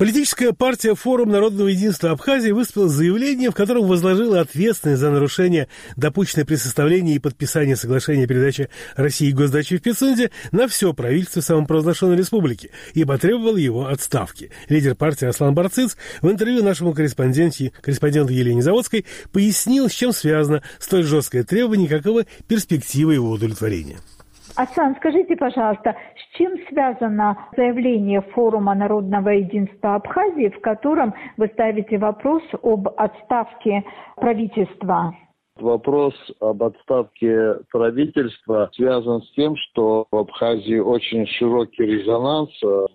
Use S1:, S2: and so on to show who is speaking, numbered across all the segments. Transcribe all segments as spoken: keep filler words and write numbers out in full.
S1: Политическая партия «Форум народного единства Абхазии» выступила с заявлением, в котором возложила ответственность за нарушение, допущенное при составлении и подписании соглашения о передаче России госдачи в Пицунде, на все правительство самопровозглашенной республики и потребовал его отставки. Лидер партии Аслан Барциц в интервью нашему корреспонденту, корреспонденту Елене Заводской пояснил, с чем связано столь жесткое требование, какова перспектива его удовлетворения.
S2: Аслан, скажите, пожалуйста, с чем связано заявление Форума народного единства Абхазии, в котором вы ставите вопрос об отставке правительства?
S3: Вопрос об отставке правительства связан с тем, что в Абхазии очень широкий резонанс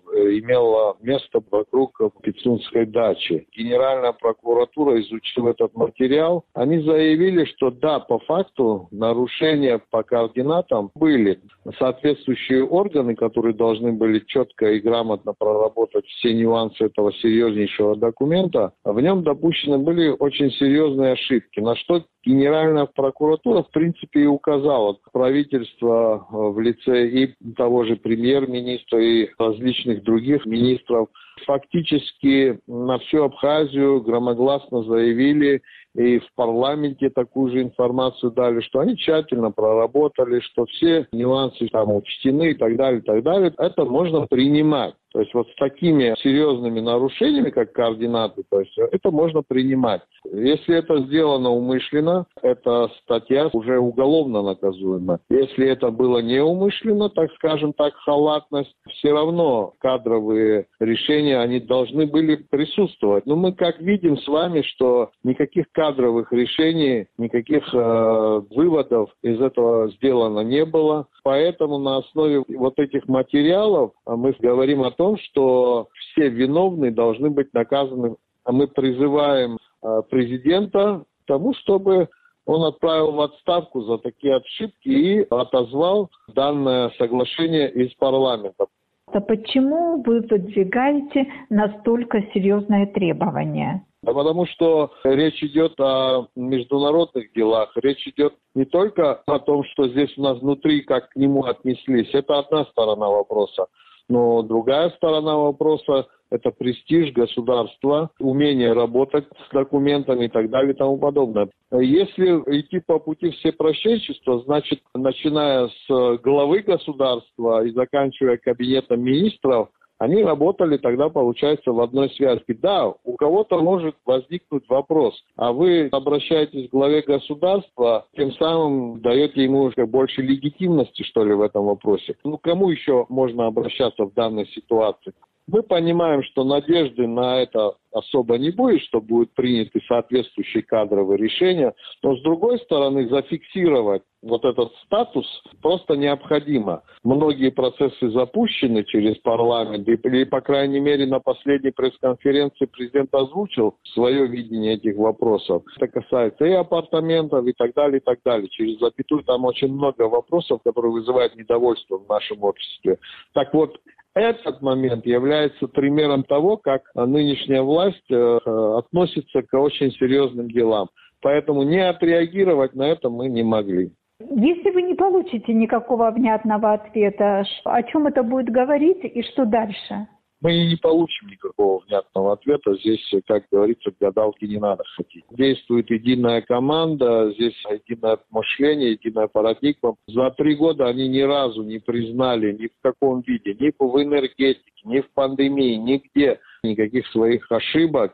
S3: имело место вокруг Пицунской дачи. Генеральная прокуратура, изучив этот материал, они заявили, что да, по факту нарушения по координатам были. Соответствующие органы, которые должны были четко и грамотно проработать все нюансы этого серьезнейшего документа, в нем допущены были очень серьезные ошибки, на что Генеральная прокуратура, в принципе, и указала. Правительство в лице и того же премьер-министра, и различных других министров фактически на всю Абхазию громогласно заявили, и в парламенте такую же информацию дали, что они тщательно проработали, что все нюансы там учтены и так далее, и так далее. Это можно принимать. То есть вот с такими серьезными нарушениями, как координаты, то есть это можно принимать. Если это сделано умышленно, эта статья уже уголовно наказуема. Если это было неумышленно, так скажем так, халатность, все равно кадровые решения, они должны были присутствовать. Но мы как видим с вами, что никаких кадровых решений, никаких э, выводов из этого сделано не было. Поэтому на основе вот этих материалов мы говорим о том, что все виновные должны быть наказаны. А мы призываем президента к тому, чтобы он отправил в отставку за такие ошибки и отозвал данное соглашение из парламента.
S2: А почему вы выдвигаете настолько серьезные требования?
S3: Да потому что речь идет о международных делах, речь идет не только о том, что здесь у нас внутри, как к нему отнеслись. Это одна сторона вопроса. Но другая сторона вопроса – это престиж государства, умение работать с документами и так далее и тому подобное. Если идти по пути всепрощенчества, значит, начиная с главы государства и заканчивая кабинетом министров, они работали тогда, получается, в одной связке. Да, у кого-то может возникнуть вопрос, а вы обращаетесь к главе государства, тем самым даете ему больше легитимности, что ли, в этом вопросе. Ну, кому еще можно обращаться в данной ситуации? Мы понимаем, что надежды на это особо не будет, что будут приняты соответствующие кадровые решения, но с другой стороны зафиксировать вот этот статус просто необходимо. Многие процессы запущены через парламент, и, по крайней мере, на последней пресс-конференции президент озвучил свое видение этих вопросов. Это касается и апартаментов, и так далее, и так далее. Через запятую там очень много вопросов, которые вызывают недовольство в нашем обществе. Так вот, этот момент является примером того, как нынешняя власть э, относится к очень серьезным делам. Поэтому не отреагировать на это мы не могли.
S2: Если вы не получите никакого внятного ответа, о чем это будет говорить и что дальше?
S3: Мы не получим никакого внятного ответа. Здесь, как говорится, гадалки не надо ходить. Действует единая команда, здесь единое мышление, единая парадигма. За три года они ни разу не признали ни в каком виде, ни в энергетике, ни в пандемии, нигде никаких своих ошибок.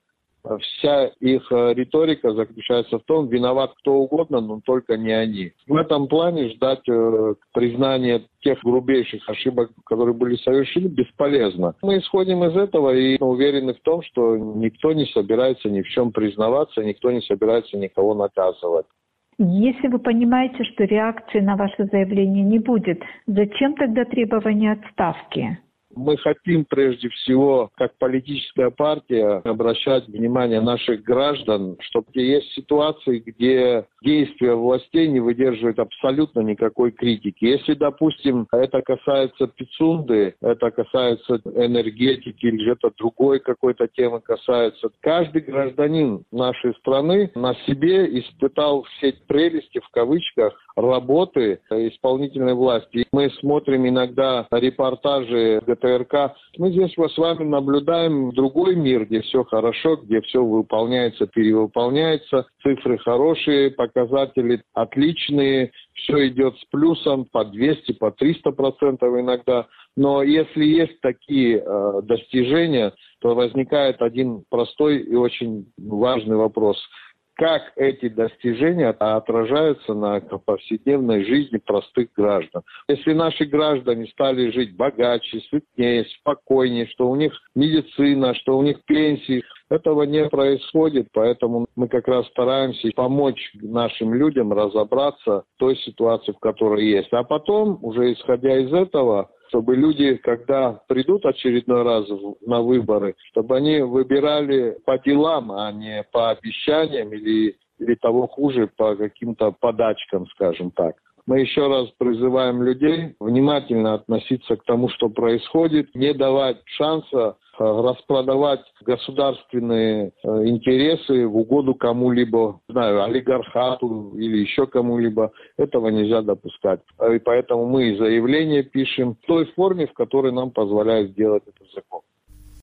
S3: Вся их риторика заключается в том, виноват кто угодно, но только не они. В этом плане ждать э, признания тех грубейших ошибок, которые были совершены, бесполезно. Мы исходим из этого и уверены в том, что никто не собирается ни в чем признаваться, никто не собирается никого наказывать.
S2: Если вы понимаете, что реакции на ваше заявление не будет, зачем тогда требование отставки?
S3: Мы хотим прежде всего, как политическая партия, обращать внимание наших граждан, что есть ситуации, где действия властей не выдерживают абсолютно никакой критики. Если, допустим, это касается Пицунды, это касается энергетики или это другой какой-то темы касается, каждый гражданин нашей страны на себе испытал все прелести, в кавычках, работы исполнительной власти. Мы смотрим иногда репортажи ГТРК. Мы здесь с вами наблюдаем другой мир, где все хорошо, где все выполняется, перевыполняется, цифры хорошие, показатели отличные, все идет с плюсом по двести, по триста процентов иногда. Но если есть такие э, достижения, то возникает один простой и очень важный вопрос. Как эти достижения отражаются на повседневной жизни простых граждан? Если наши граждане стали жить богаче, сытнее, спокойнее, что у них медицина, что у них пенсии, этого не происходит, поэтому мы как раз стараемся помочь нашим людям разобраться в той ситуации, в которой есть. А потом, уже исходя из этого, чтобы люди, когда придут очередной раз на выборы, чтобы они выбирали по делам, а не по обещаниям или, или того хуже, по каким-то подачкам, скажем так. Мы еще раз призываем людей внимательно относиться к тому, что происходит, не давать шанса распродавать государственные интересы в угоду кому-либо, не знаю, олигархату или еще кому-либо. Этого нельзя допускать. И поэтому мы заявление пишем в той форме, в которой нам позволяет сделать этот закон.